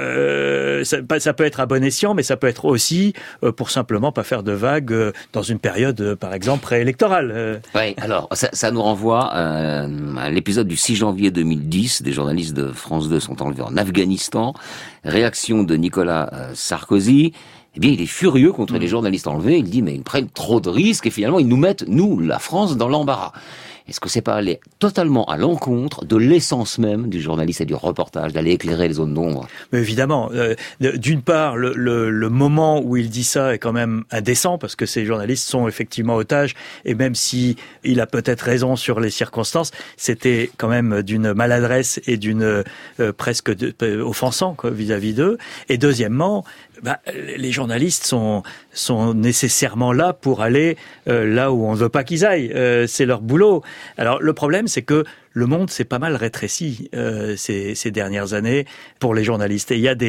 ça peut être à bon escient, mais ça peut être aussi pour simplement pas faire de vagues dans une période, par exemple, préélectorale. Oui, alors ça nous renvoie à l'épisode du 6 janvier 2010. Des journalistes de France 2 sont enlevés en Afghanistan. Réaction de Nicolas Sarkozy. Eh bien, il est furieux contre les journalistes enlevés. Il dit, mais ils prennent trop de risques et finalement, ils nous mettent, nous, la France, dans l'embarras. Est-ce que c'est pas aller totalement à l'encontre de l'essence même du journaliste et du reportage, d'aller éclairer les zones d'ombre? Mais évidemment. D'une part, le moment où il dit ça est quand même indécent, parce que ces journalistes sont effectivement otages, et même si il a peut-être raison sur les circonstances, c'était quand même d'une maladresse et d'une presque offensant vis-à-vis d'eux. Et deuxièmement, les journalistes sont nécessairement là pour aller là où on ne veut pas qu'ils aillent. C'est leur boulot. Alors le problème, c'est que le monde s'est pas mal rétréci ces dernières années pour les journalistes. Et il y a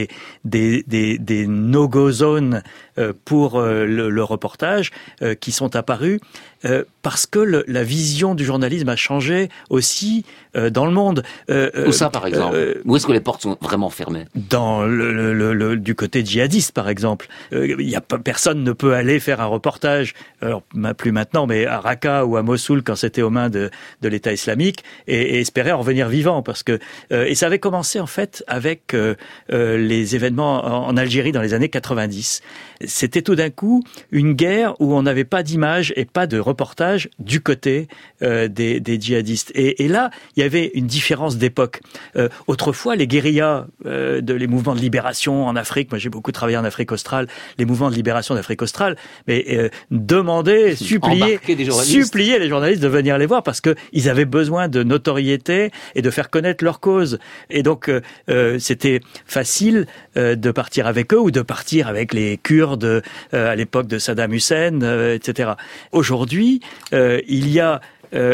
des no-go zones pour le reportage qui sont apparues parce que la vision du journalisme a changé aussi dans le monde. Où ça, par exemple? Où est-ce que les portes sont vraiment fermées? Dans du côté djihadiste, par exemple. Personne ne peut aller faire un reportage, alors plus maintenant, mais à Raqqa ou à Mossoul quand c'était aux mains de l'État islamique, et espérer en revenir vivant, parce que et ça avait commencé en fait avec les événements en Algérie dans les années 90. C'était tout d'un coup une guerre où on n'avait pas d'image et pas de reportage du côté des djihadistes. Et là, il y avait une différence d'époque. Autrefois, les guérillas, les mouvements de libération en Afrique, moi j'ai beaucoup travaillé en Afrique australe, les mouvements de libération d'Afrique australe, mais demandaient, suppliaient les journalistes de venir les voir parce que ils avaient besoin de notoriété et de faire connaître leur cause. Et donc, c'était facile de partir avec eux ou de partir avec les Kurdes à l'époque de Saddam Hussein, etc. Aujourd'hui, il y a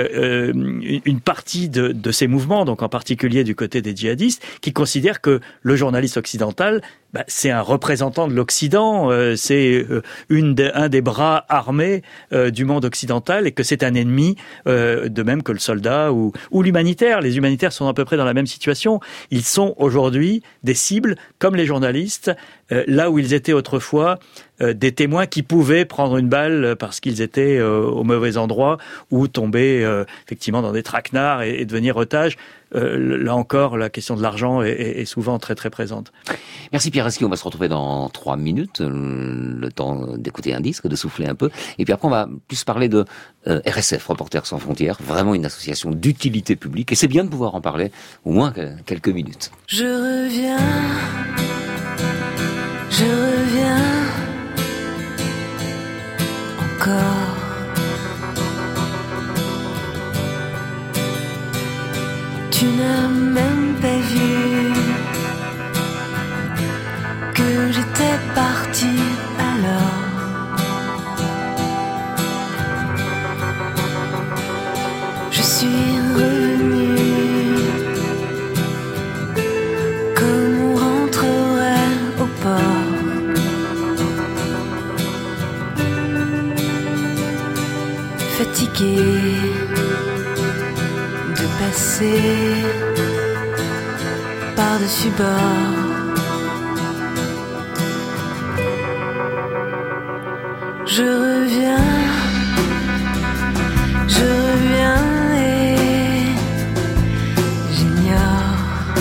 une partie de ces mouvements, donc en particulier du côté des djihadistes, qui considèrent que le journaliste occidental c'est un représentant de l'Occident, c'est un des bras armés du monde occidental et que c'est un ennemi, de même que le soldat ou l'humanitaire. Les humanitaires sont à peu près dans la même situation. Ils sont aujourd'hui des cibles, comme les journalistes, là où ils étaient autrefois des témoins qui pouvaient prendre une balle parce qu'ils étaient au mauvais endroit ou tomber effectivement dans des traquenards et devenir otages. Là encore, la question de l'argent est souvent très très présente. Merci Pierre Esqui, on va se retrouver dans 3 minutes, le temps d'écouter un disque, de souffler un peu, et puis après on va plus parler de RSF, Reporters sans frontières, vraiment une association d'utilité publique, et c'est bien de pouvoir en parler au moins quelques minutes. Je reviens, encore. Tu n'as même pas vu que j'étais partie alors. Je suis revenue comme on rentrerait au port. Fatiguée de passer par-dessus bord. Je reviens et j'ignore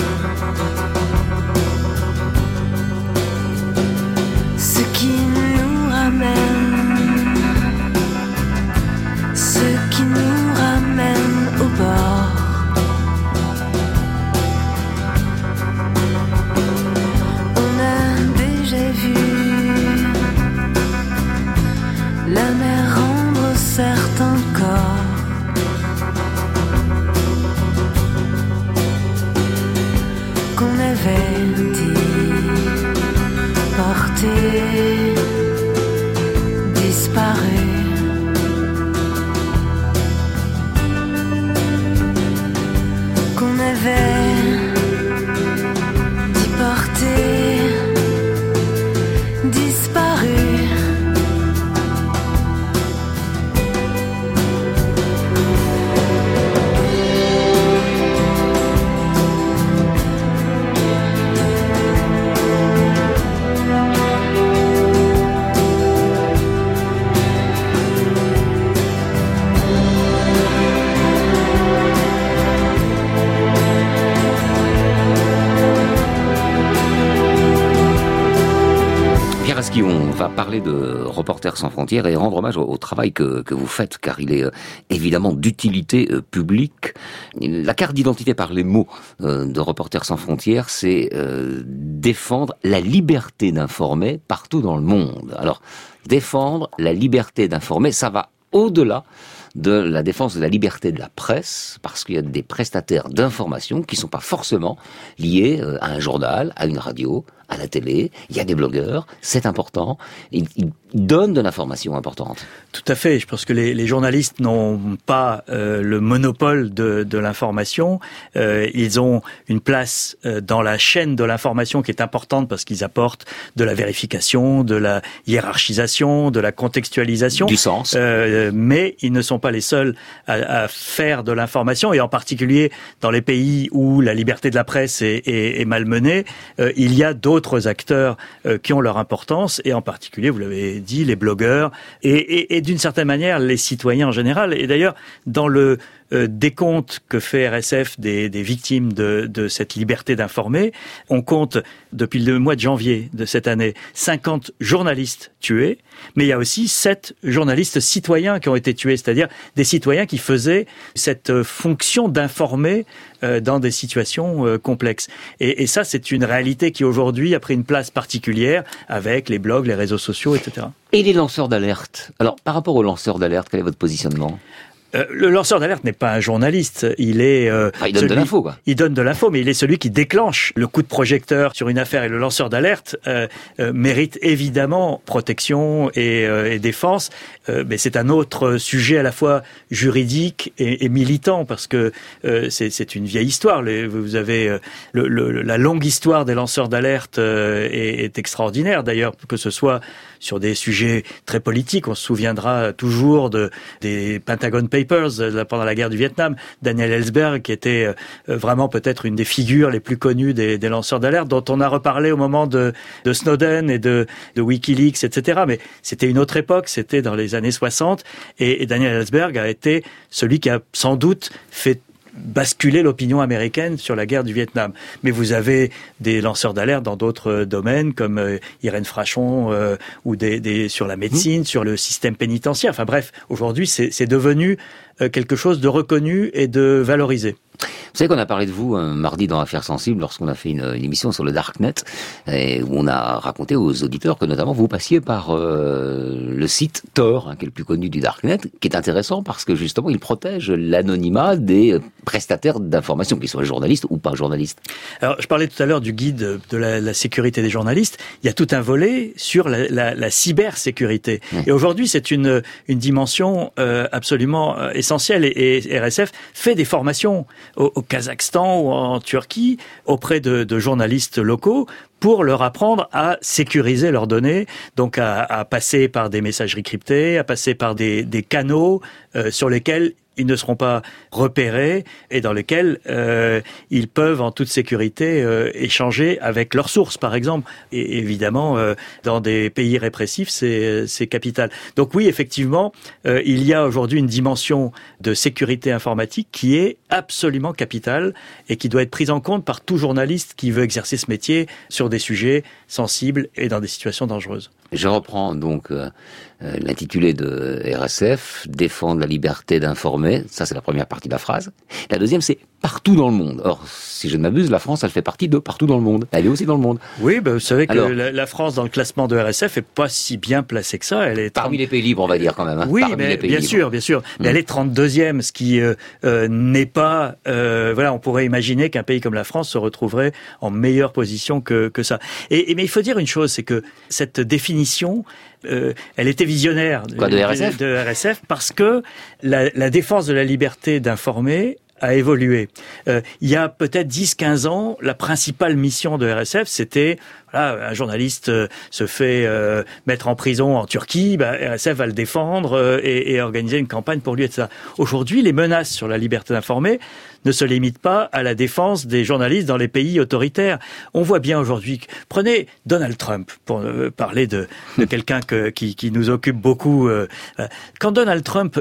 ce qui nous ramène, au bord. On a déjà vu la mer rendre certains corps. Qu'on avait dit porter disparu. Qu'on avait dit porter disparu. On va parler de Reporters sans frontières et rendre hommage au travail que vous faites, car il est évidemment d'utilité publique. La carte d'identité par les mots de Reporters sans frontières, c'est défendre la liberté d'informer partout dans le monde. Alors, défendre la liberté d'informer, ça va au-delà de la défense de la liberté de la presse, parce qu'il y a des prestataires d'information qui ne sont pas forcément liés à un journal, à une radio, à la télé. Il y a des blogueurs, c'est important. Ils donnent de l'information importante. Tout à fait. Je pense que les journalistes n'ont pas le monopole de l'information. Ils ont une place dans la chaîne de l'information qui est importante parce qu'ils apportent de la vérification, de la hiérarchisation, de la contextualisation. Du sens. Mais ils ne sont pas les seuls à faire de l'information, et en particulier dans les pays où la liberté de la presse est malmenée, il y a d'autres acteurs qui ont leur importance, et en particulier, vous l'avez dit, les blogueurs et d'une certaine manière les citoyens en général. Et d'ailleurs, dans le décompte que fait RSF des victimes de cette liberté d'informer, on compte depuis le mois de janvier de cette année 50 journalistes tués, mais il y a aussi 7 journalistes citoyens qui ont été tués, c'est-à-dire des citoyens qui faisaient cette fonction d'informer dans des situations complexes. Et ça, c'est une réalité qui aujourd'hui a pris une place particulière avec les blogs, les réseaux sociaux, etc. Et les lanceurs d'alerte. Alors, par rapport aux lanceurs d'alerte, quel est votre positionnement ? Le lanceur d'alerte n'est pas un journaliste. Il donne de l'info, quoi. Il donne de l'info, mais il est celui qui déclenche le coup de projecteur sur une affaire. Et le lanceur d'alerte mérite évidemment protection et défense. Mais c'est un autre sujet à la fois juridique et militant, parce que c'est une vieille histoire. Vous avez la longue histoire des lanceurs d'alerte est extraordinaire, d'ailleurs, que ce soit sur des sujets très politiques. On se souviendra toujours des Pentagon Papers pendant la guerre du Vietnam. Daniel Ellsberg, qui était vraiment peut-être une des figures les plus connues des lanceurs d'alerte, dont on a reparlé au moment de Snowden et de WikiLeaks, etc. Mais c'était une autre époque, c'était dans les années 60. Et Daniel Ellsberg a été celui qui a sans doute fait basculer l'opinion américaine sur la guerre du Vietnam. Mais vous avez des lanceurs d'alerte dans d'autres domaines, comme Irène Frachon, ou sur la médecine, sur le système pénitentiaire. Enfin bref, aujourd'hui, c'est devenu quelque chose de reconnu et de valorisé. Vous savez qu'on a parlé de vous un mardi dans Affaires sensibles lorsqu'on a fait une émission sur le Darknet, où on a raconté aux auditeurs que notamment vous passiez par le site Tor, qui est le plus connu du Darknet, qui est intéressant parce que justement il protège l'anonymat des prestataires d'informations, qu'ils soient journalistes ou pas journalistes. Alors je parlais tout à l'heure du guide de la sécurité des journalistes. Il y a tout un volet sur la cybersécurité. Et aujourd'hui c'est une dimension absolument essentielle, et RSF fait des formations au Kazakhstan ou en Turquie auprès de journalistes locaux pour leur apprendre à sécuriser leurs données, donc à passer par des messageries cryptées, à passer par des canaux sur lesquels ils ne seront pas repérés et dans lesquels ils peuvent en toute sécurité échanger avec leurs sources, par exemple. Et évidemment, dans des pays répressifs, c'est capital. Donc oui, effectivement, il y a aujourd'hui une dimension de sécurité informatique qui est absolument capitale et qui doit être prise en compte par tout journaliste qui veut exercer ce métier sur des sujets sensibles et dans des situations dangereuses. Je reprends donc l'intitulé de RSF, défendre la liberté d'informer. Ça, c'est la première partie de la phrase. La deuxième, c'est partout dans le monde. Or, si je ne m'abuse, la France, elle fait partie de partout dans le monde. Elle est aussi dans le monde. Oui, vous savez que la France, dans le classement de RSF, est pas si bien placée que ça. Elle est parmi les pays libres, on va dire quand même. Oui, mais bien sûr. Mais elle est 32e, ce qui n'est pas... on pourrait imaginer qu'un pays comme la France se retrouverait en meilleure position que ça. Mais il faut dire une chose, c'est que cette définition... elle était visionnaire de RSF parce que la défense de la liberté d'informer a évolué. Il y a peut-être 10-15 ans, la principale mission de RSF, c'était un journaliste se fait mettre en prison en Turquie, RSF va le défendre et organiser une campagne pour lui, etc. Aujourd'hui, les menaces sur la liberté d'informer ne se limitent pas à la défense des journalistes dans les pays autoritaires. On voit bien aujourd'hui, prenez Donald Trump, pour parler de quelqu'un qui nous occupe beaucoup. Quand Donald Trump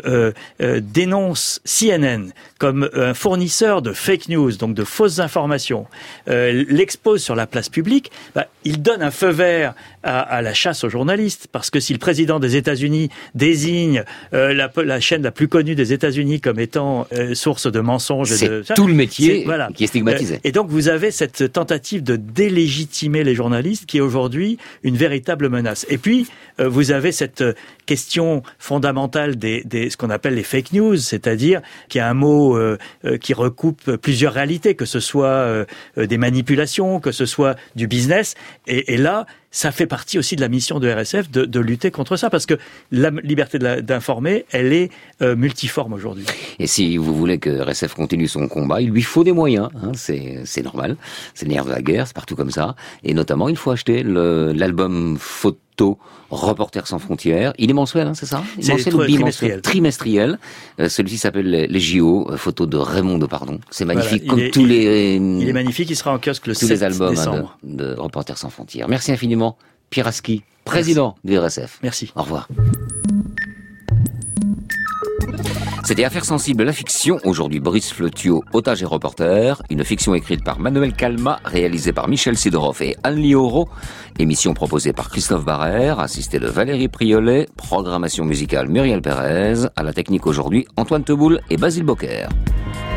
dénonce CNN comme un fournisseur de fake news, donc de fausses informations, l'expose sur la place publique, il donne un feu vert à la chasse aux journalistes, parce que si le président des États-Unis désigne la chaîne la plus connue des États-Unis comme étant source de mensonges, c'est tout le métier qui est stigmatisé. Et donc vous avez cette tentative de délégitimer les journalistes qui est aujourd'hui une véritable menace. Et puis vous avez cette question fondamentale des ce qu'on appelle les fake news, c'est-à-dire qu'il y a un mot qui recoupe plusieurs réalités, que ce soit des manipulations, que ce soit du business. Et là, ça fait partie aussi de la mission de RSF de lutter contre ça, parce que la liberté d'informer, elle est multiforme aujourd'hui. Et si vous voulez que RSF continue son combat, il lui faut des moyens, c'est normal, c'est le nerf de la guerre, c'est partout comme ça, et notamment il faut acheter l'album photo Reporters sans frontières. Il est mensuel, c'est ça? C'est trimestriel. Trimestriel. Celui-ci s'appelle les JO, photo de Raymond Depardon. C'est magnifique, voilà, il est magnifique, il sera en kiosque le 7 les albums décembre. De Reporters sans frontières. Merci infiniment, Pierre Aski, président du RSF. Merci. Au revoir. C'était Affaires sensibles, la fiction. Aujourd'hui, Brice Flotio, otage et reporter. Une fiction écrite par Manuel Calma, réalisée par Michel Sidorov et Anne Lioro. Émission proposée par Christophe Barrère, assistée de Valérie Priolet. Programmation musicale Muriel Pérez. À la technique aujourd'hui, Antoine Teboul et Basile Bocquer.